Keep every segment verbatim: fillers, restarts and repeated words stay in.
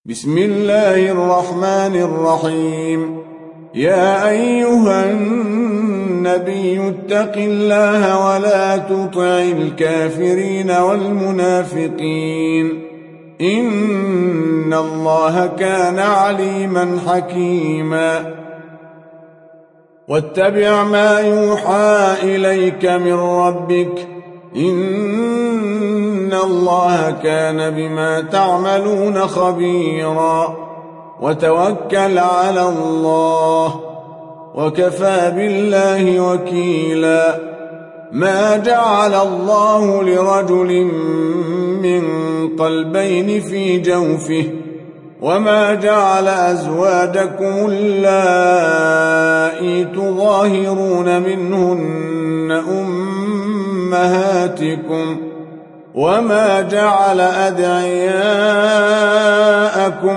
بسم الله الرحمن الرحيم. يا أيها النبي اتق الله ولا تطع الكافرين والمنافقين إن الله كان عليما حكيما. واتبع ما يوحى إليك من ربك إن الله كان بما تعملون خبيرا. وتوكل على الله وكفى بالله وكيلا. ما جعل الله لرجل من قلبين في جوفه وما جعل أزواجكم اللائي تظاهرون منهن أمهاتكم وما جعل أدعياءكم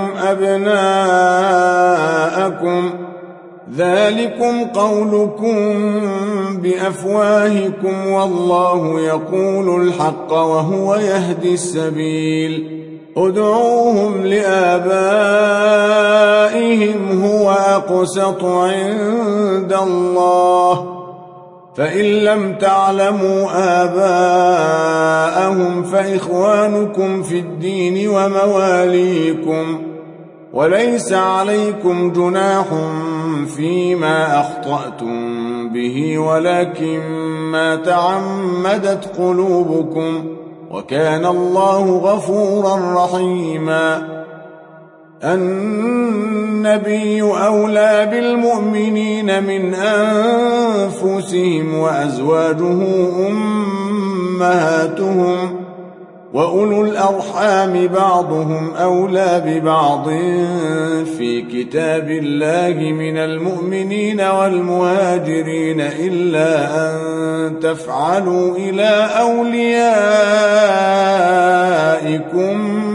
أبناءكم ذلكم قولكم بأفواهكم والله يقول الحق وهو يهدي السبيل. ادعوهم لآبائهم هو أقسط عند الله فإن لم تعلموا آباءهم فإخوانكم في الدين ومواليكم وليس عليكم جناح فيما أخطأتم به ولكن ما تعمدت قلوبكم وكان الله غفورا رحيما. النبي أولى بالمؤمنين من أنفسهم وأزواجه أمهاتهم وأولو الأرحام بعضهم أولى ببعض في كتاب الله من المؤمنين والمهاجرين إلا أن تفعلوا إلى أوليائكم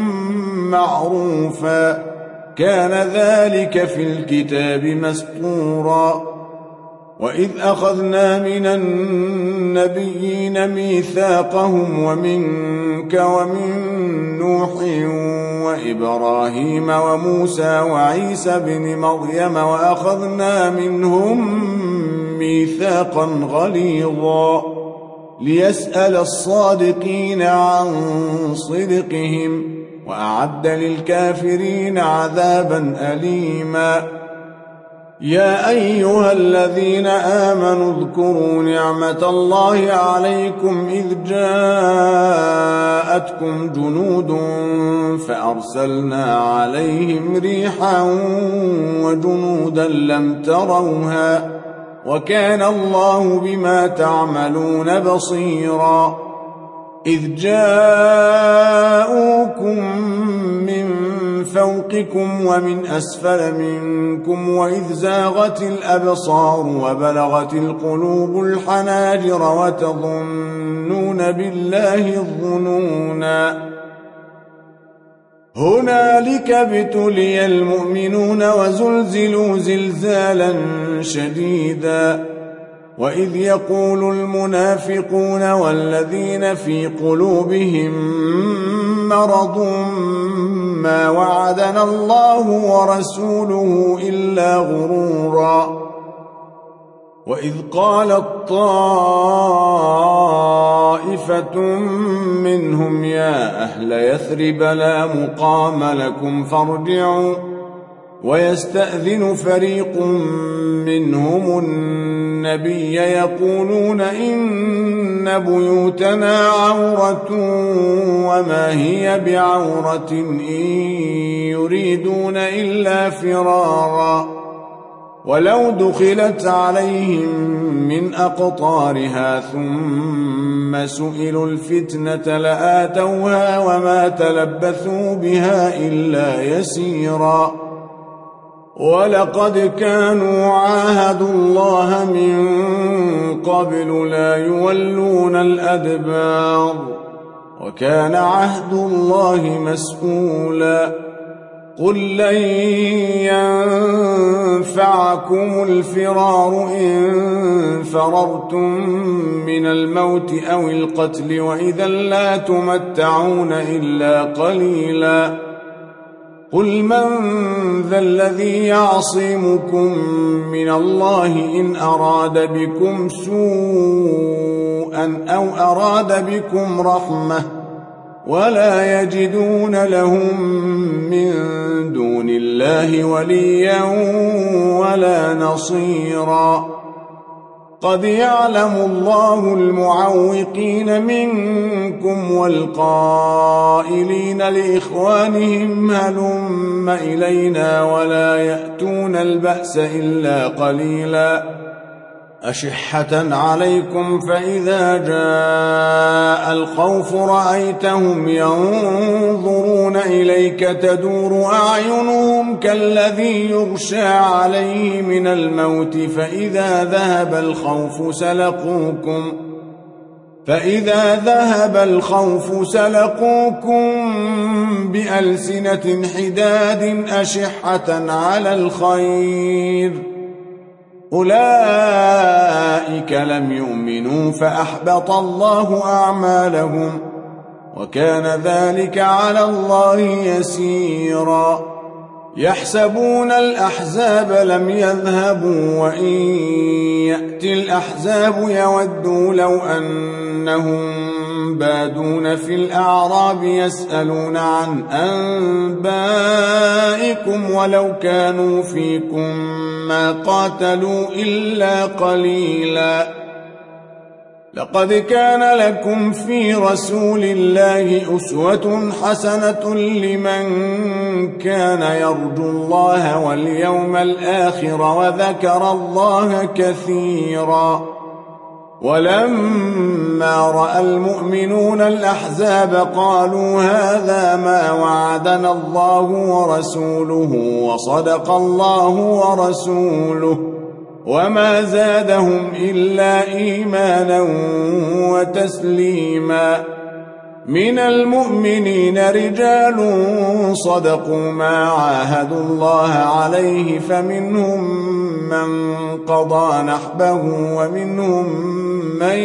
معروفا كان ذلك في الكتاب مسطورا. وإذ أخذنا من النبيين ميثاقهم ومنك ومن نوح وإبراهيم وموسى وعيسى بن مريم وأخذنا منهم ميثاقا غليظا ليسأل الصادقين عن صدقهم وأعد للكافرين عذابا أليما. يا أيها الذين آمنوا اذكروا نعمة الله عليكم إذ جاءتكم جنود فأرسلنا عليهم ريحا وجنودا لم تروها وكان الله بما تعملون بصيرا. إذ جاءوكم من فوقكم ومن أسفل منكم وإذ زاغت الأبصار وبلغت القلوب الحناجر وتظنون بالله الظنونا. هنالك ابتلي المؤمنون وزلزلوا زلزالا شديدا. وإذ يقول المنافقون والذين في قلوبهم مرض ما وعدنا الله ورسوله إلا غرورا. وإذ قالت طائفة منهم يا أهل يثرب لا مقام لكم فارجعوا ويستأذن فريق منهم النبي يقولون إن بيوتنا عورة وما هي بعورة إن يريدون إلا فرارا ولو دخلت عليهم من أقطارها ثم سئلوا الفتنة لآتوها وما تلبثوا بها إلا يسيرا. ولقد كانوا عاهدوا الله من قبل لا يولون الأدبار وكان عهد الله مسؤولا. قل لن ينفعكم الفرار إن فررتم من الموت أو القتل وإذا لا تمتعون إلا قليلا قل من ذا الذي يعصمكم من الله إن أراد بكم سوءا أو أراد بكم رحمة ولا يجدون لهم من دون الله وليا ولا نصيرا قد يعلم الله المعوقين منكم والقائلين لإخوانهم هلم إلينا ولا يأتون البأس إلا قليلا أشحة عليكم فإذا جاء الخوف رأيتهم ينظرون إليك تدور أعينهم كالذي يغشى عليه من الموت فإذا ذهب الخوف سلقوكم فإذا ذهب الخوف سلقوكم بألسنة حداد أشحة على الخير أولئك لم يؤمنوا فأحبط الله أعمالهم وكان ذلك على الله يسيرا يحسبون الأحزاب لم يذهبوا وإن يأتي الأحزاب يودوا لو أنهم بادون في الأعراب يسألون عن أنبائكم ولو كانوا فيكم ما قاتلوا إلا قليلا لقد كان لكم في رسول الله أسوة حسنة لمن كان يرجو الله واليوم الآخر وذكر الله كثيرا ولما رأى المؤمنون الأحزاب قالوا هذا ما وعدنا الله ورسوله وصدق الله ورسوله وما زادهم إلا إيمانا وتسليما من المؤمنين رجال صدقوا ما عاهدوا الله عليه فمنهم من قضى نحبه ومنهم من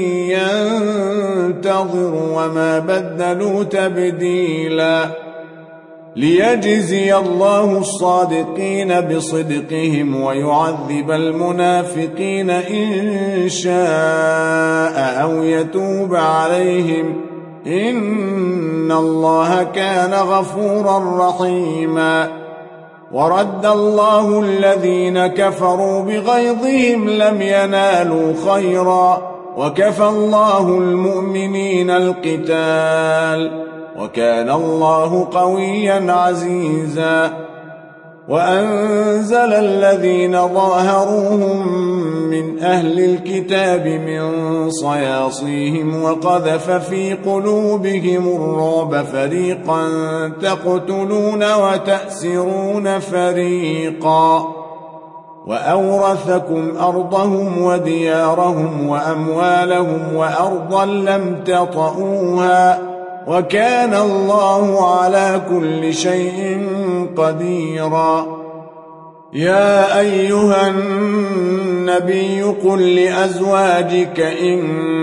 ينتظر وما بدلوا تبديلا ليجزي الله الصادقين بصدقهم ويعذب المنافقين إن شاء أو يتوب عليهم إن الله كان غفورا رحيما ورد الله الذين كفروا بغيظهم لم ينالوا خيرا وكفى الله المؤمنين القتال وكان الله قويا عزيزا وأنزل الذين ظاهروهم من أهل الكتاب من صياصيهم وقذف في قلوبهم الرعب فريقا تقتلون وتأسرون فريقا وأورثكم أرضهم وديارهم وأموالهم وأرضا لم تطئوها وكان الله على كل شيء قديرا يا أيها النبي قل لأزواجك إن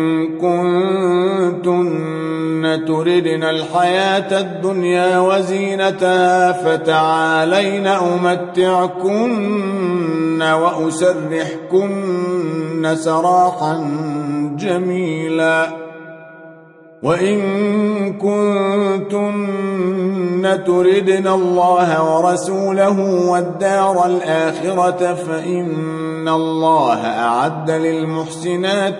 كنتن تردن الحياة الدنيا وزينتها فتعالين أمتعكن وأسرحكن سراحا جميلا وإن كنتن تردن الله ورسوله والدار الآخرة فإن الله أعد للمحسنات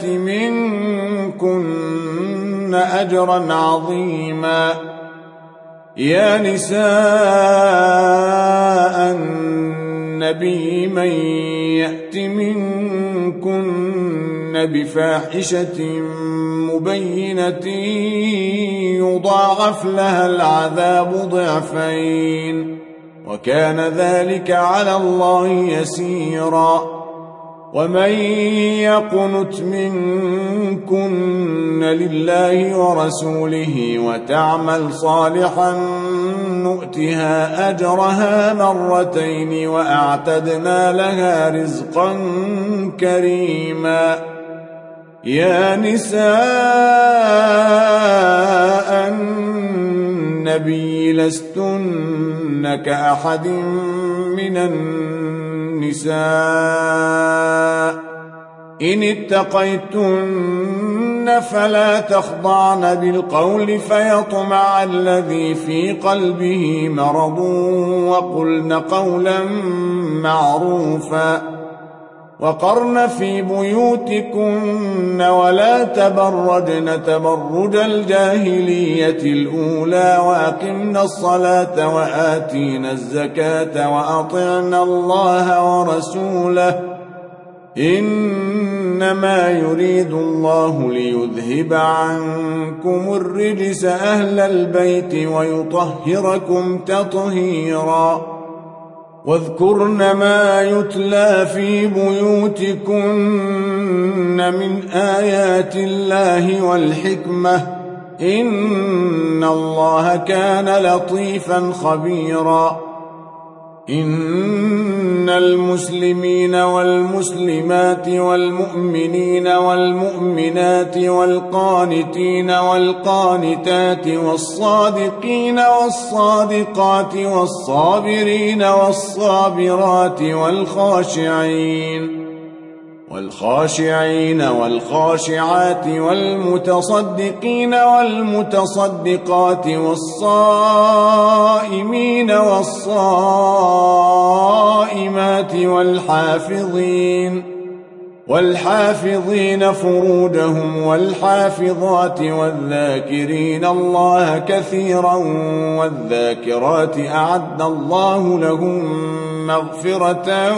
منكن أجرا عظيما يا نساء النبي من يأت منكن بفاحشة مبينة يضاعف لها العذاب ضعفين وكان ذلك على الله يسيرا ومن يقنت منكن لله ورسوله وتعمل صالحا نؤتها أجرها مرتين وأعتدنا لها رزقا كريما يا نساء النبي النبي لستن كأحد من النساء إن اتقيتن فلا تخضعن بالقول فيطمع الذي في قلبه مرض وقلن قولا معروفا وقرن في بيوتكن ولا تبرجن تبرج الجاهلية الأولى وأقمن الصلاة وآتينا الزكاة وأطعنا الله ورسوله إنما يريد الله ليذهب عنكم الرجس أهل البيت ويطهركم تطهيرا واذكرن ما يتلى في بيوتكن من آيات الله والحكمة إن الله كان لطيفا خبيرا إن المسلمين والمسلمات والمؤمنين والمؤمنات والقانتين والقانتات والصادقين والصادقات والصابرين والصابرات والخاشعين والخاشعين والخاشعات والمتصدقين والمتصدقات والصائمين والصائمات والحافظين والحافظين فروجهم والحافظات والذاكرين الله كثيرا والذاكرات أعد الله لهم مغفرة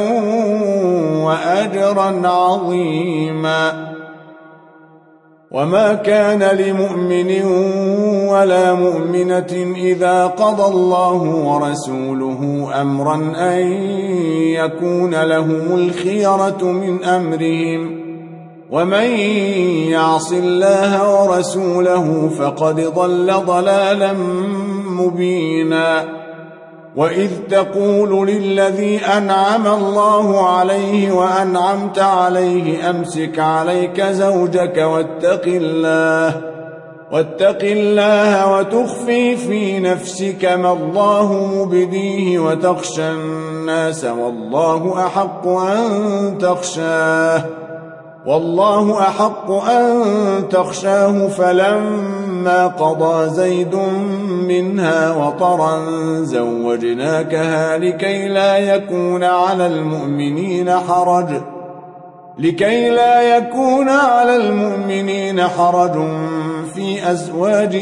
وأجرا عظيما وما كان لمؤمن ولا مؤمنة إذا قضى الله ورسوله أمرا أن يكون لهم الخيرة من أمرهم ومن يعص الله ورسوله فقد ضل ضلالا مبينا وإذ تقول للذي أنعم الله عليه وأنعمت عليه أمسك عليك زوجك واتق الله واتق الله وتخفي في نفسك ما الله مبديه وتخشى الناس والله أحق أن تخشاه والله أحق أن تخشاه فلما قضى زيد منها وطرا زوجناكها لكي لا يكون على المؤمنين حرج لكي لا يكون على المؤمنين حرج في أزواج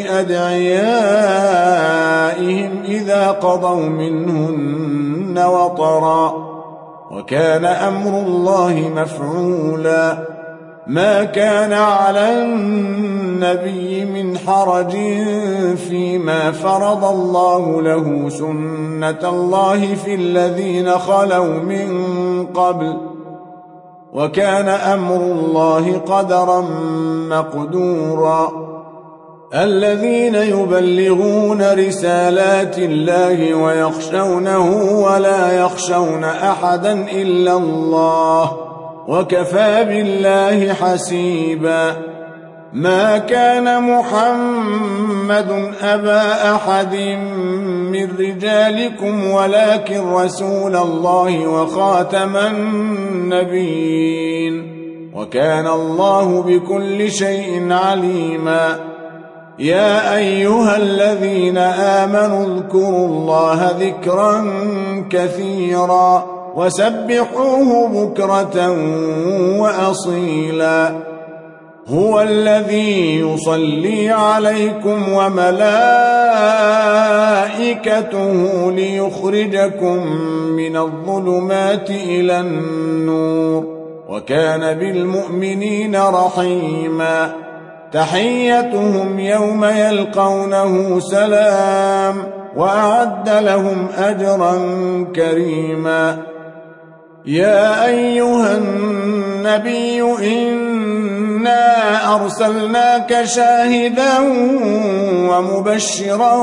أدعيائهم إذا قضوا منهن وطرا وكان أمر الله مفعولا ما كان على النبي من حرج فيما فرض الله له سنة الله في الذين خلوا من قبل وكان أمر الله قدرا مقدورا الذين يبلغون رسالات الله ويخشونه ولا يخشون أحدا إلا الله وكفى بالله حسيبا ما كان محمد أبا أحد من رجالكم ولكن رسول الله وخاتم النبيين وكان الله بكل شيء عليما يا أيها الذين آمنوا اذكروا الله ذكرا كثيرا وسبحوه بكرة وأصيلا هو الذي يصلي عليكم وملائكته ليخرجكم من الظلمات إلى النور وكان بالمؤمنين رحيما تحيتهم يوم يلقونه سلام وأعد لهم أجرا كريما يا أيها النبي إنا أرسلناك شاهدا ومبشرا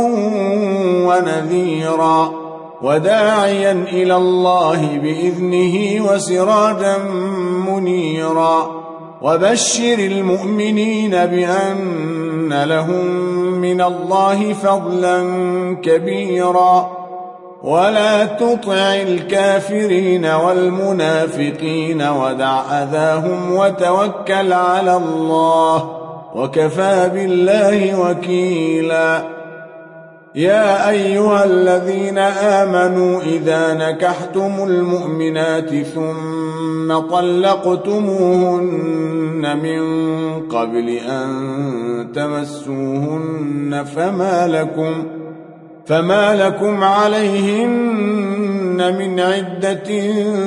ونذيرا وداعيا إلى الله بإذنه وسراجا منيرا وبشر المؤمنين بأن لهم من الله فضلا كبيرا ولا تطع الكافرين والمنافقين ودع أذاهم وتوكل على الله وكفى بالله وكيلا يا أيها الذين آمنوا إذا نكحتم المؤمنات ثم طلقتموهن من قبل أن تمسوهن فما لكم فما لكم عليهن من عدة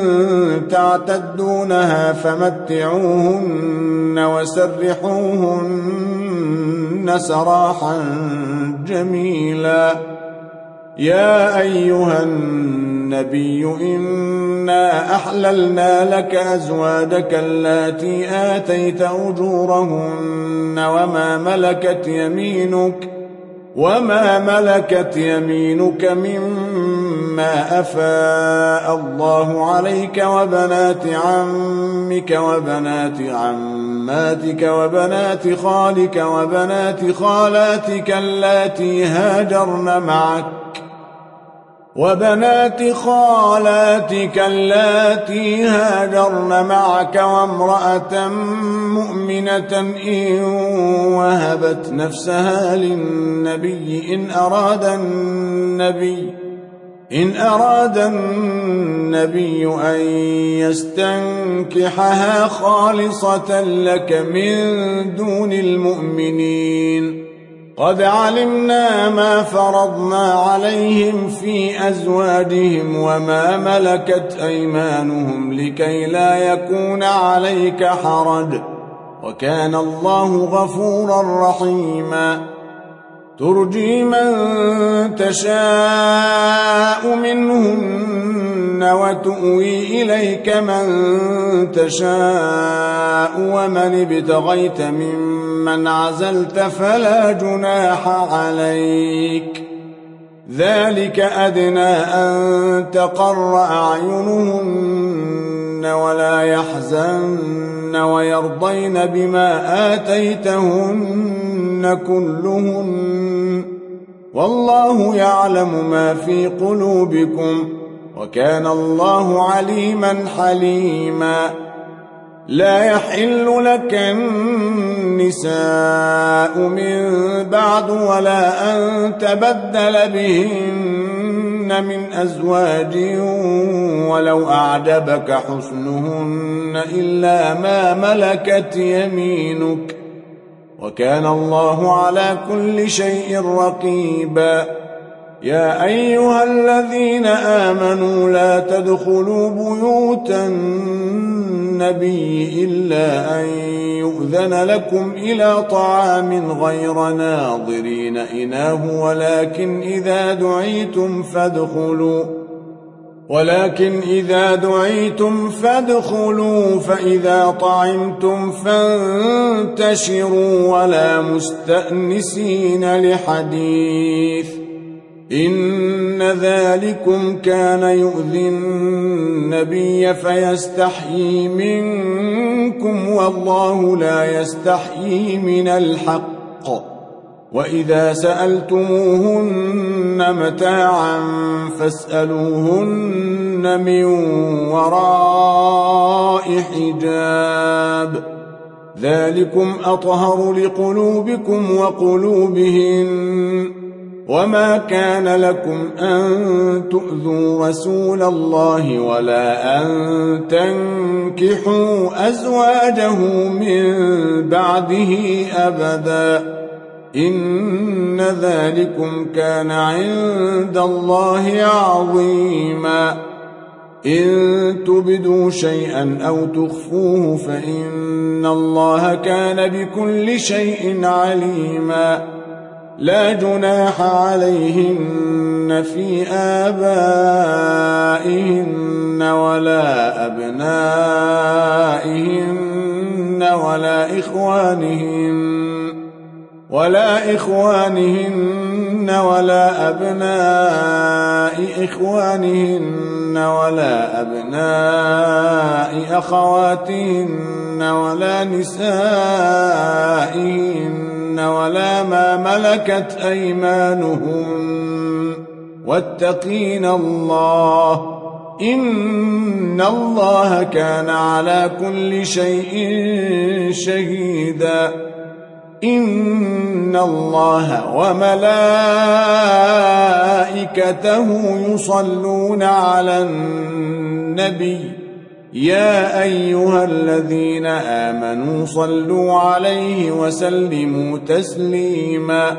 تعتدونها فمتعوهن وسرحوهن سراحا جميلا يا أيها النبي إنا أحللنا لك أزواجك اللاتي آتيت أجورهن وما ملكت يمينك وما ملكت يمينك مما أفاء الله عليك وبنات عمك وبنات عماتك وبنات خالك وبنات خالاتك اللاتي هاجرن معك وبنات خالاتك اللاتي هاجرن معك وامرأة مؤمنة إن وهبت نفسها للنبي إن أراد النبي إن أراد النبي أن يستنكحها خالصة لك من دون المؤمنين قد علمنا ما فرضنا عليهم في أزواجهم وما ملكت أيمانهم لكي لا يكون عليك حرج وكان الله غفورا رحيما ترجي من تشاء منهن وتؤوي إليك من تشاء ومن ابتغيت ممن عزلت فلا جناح عليك ذلك أدنى أن تقر أعينهن ولا يحزن ويرضين بما آتيتهن كلهن والله يعلم ما في قلوبكم وكان الله عليما حليما لا يحل لك النساء من بعد ولا أن تبدل بهن من أزواج ولو أعجبك حسنهن إلا ما ملكت يمينك وكان الله على كل شيء رقيبا يا أيها الذين آمنوا لا تدخلوا بيوت النبي إلا أن يؤذن لكم إلى طعام غير ناظرين إناه ولكن إذا دعيتم فادخلوا ولكن إذا دعيتم فادخلوا فإذا طعمتم فانتشروا ولا مستأنسين لحديث إن ذلكم كان يؤذي النبي فيستحيي منكم والله لا يستحيي من الحق وإذا سألتموهن متاعا فاسألوهن من وراء حجاب ذلكم أطهر لقلوبكم وقلوبهن وما كان لكم أن تؤذوا رسول الله ولا أن تنكحوا أزواجه من بعده أبدا إن ذلكم كان عند الله عظيما إن تبدوا شيئا أو تخفوه فإن الله كان بكل شيء عليما لا جناح عليهن في آبائهن ولا أبنائهن ولا إخوانهن ولا إخوانهن ولا أبناء إخوانهن ولا أبناء أخواتهن ولا نسائهن ولا ما ملكت أيمانهن واتقين الله إن الله كان على كل شيء شهيدا إن الله وملائكته يصلون على النبي يا أيها الذين آمنوا صلوا عليه وسلموا تسليما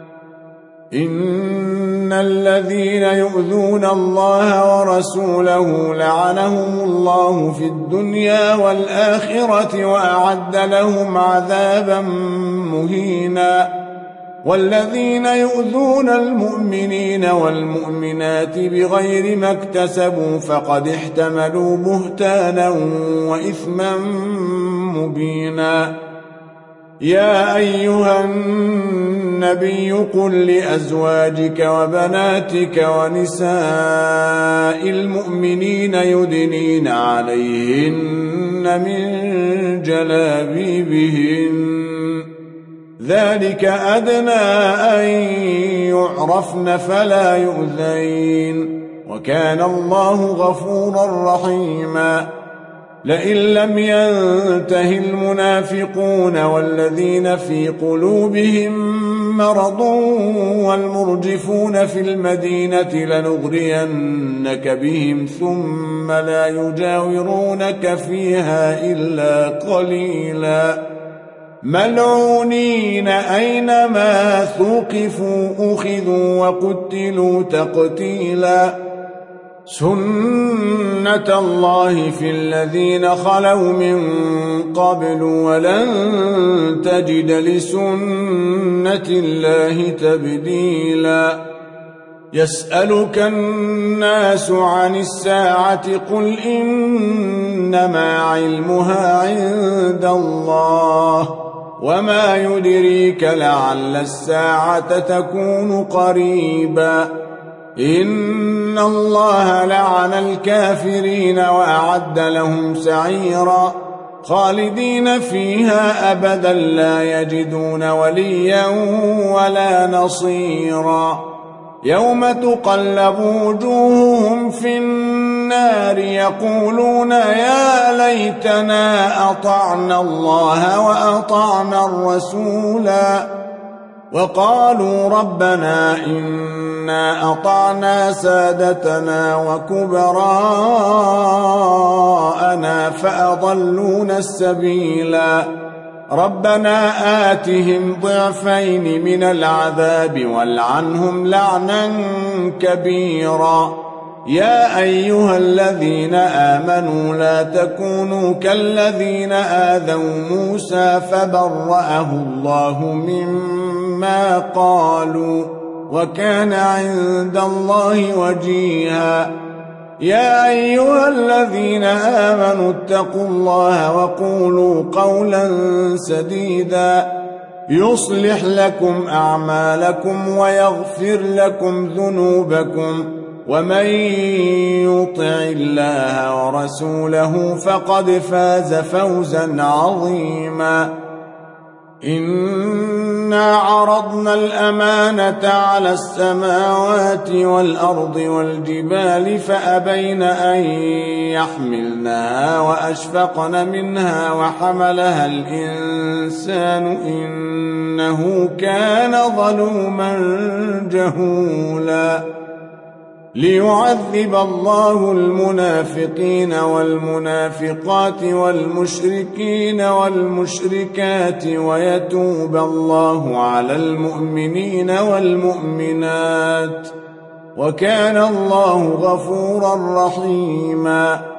إن الذين يؤذون الله ورسوله لعنهم الله في الدنيا والآخرة وأعد لهم عذابا مهينا والذين يؤذون المؤمنين والمؤمنات بغير ما اكتسبوا فقد احتملوا بهتانا وإثما مبينا يا أيها النبي قل لأزواجك وبناتك ونساء المؤمنين يدنين عليهن من جلابيبهن ذلك أدنى أن يعرفن فلا يؤذين وكان الله غفورا رحيما لئن لم ينته المنافقون والذين في قلوبهم مرض والمرجفون في المدينة لنغرينك بهم ثم لا يجاورونك فيها إلا قليلا ملعونين أينما ثقفوا أخذوا وقتلوا تقتيلا سنة الله في الذين خلوا من قبل ولن تجد لسنة الله تبديلا يسألك الناس عن الساعة قل إنما علمها عند الله وما يدريك لعل الساعة تكون قريبا إن الله لعن الكافرين وأعد لهم سعيرا خالدين فيها أبدا لا يجدون وليا ولا نصيرا يوم تقلب وجوههم في النار يقولون يا ليتنا أطعنا الله وأطعنا الرسولا وقالوا ربنا إنا أطعنا سادتنا وكبراءنا فأضلونا السبيلا ربنا آتهم ضعفين من العذاب والعنهم لعنا كبيرا يا أيها الذين آمنوا لا تكونوا كالذين آذوا موسى فبرأه الله مما قالوا وكان عند الله وجيها يا أيها الذين آمنوا اتقوا الله وقولوا قولا سديدا يصلح لكم أعمالكم ويغفر لكم ذنوبكم ومن يطع الله ورسوله فقد فاز فوزا عظيما إنا عرضنا الأمانة على السماوات والأرض والجبال فأبين أن يحملنها وأشفقن منها وحملها الإنسان إنه كان ظلوما جهولا ليعذب الله المنافقين والمنافقات والمشركين والمشركات ويتوب الله على المؤمنين والمؤمنات وكان الله غفورا رحيما